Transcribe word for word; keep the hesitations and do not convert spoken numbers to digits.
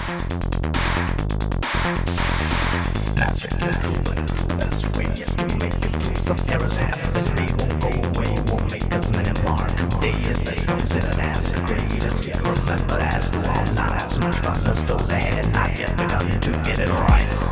Passing the truth, but it's the best way yet to make it through. Some errors happen, they won't go away, won't make us men embark. Today is best considered as the greatest yet remembered as the one not as much fun as those that had not yet begun to get it right.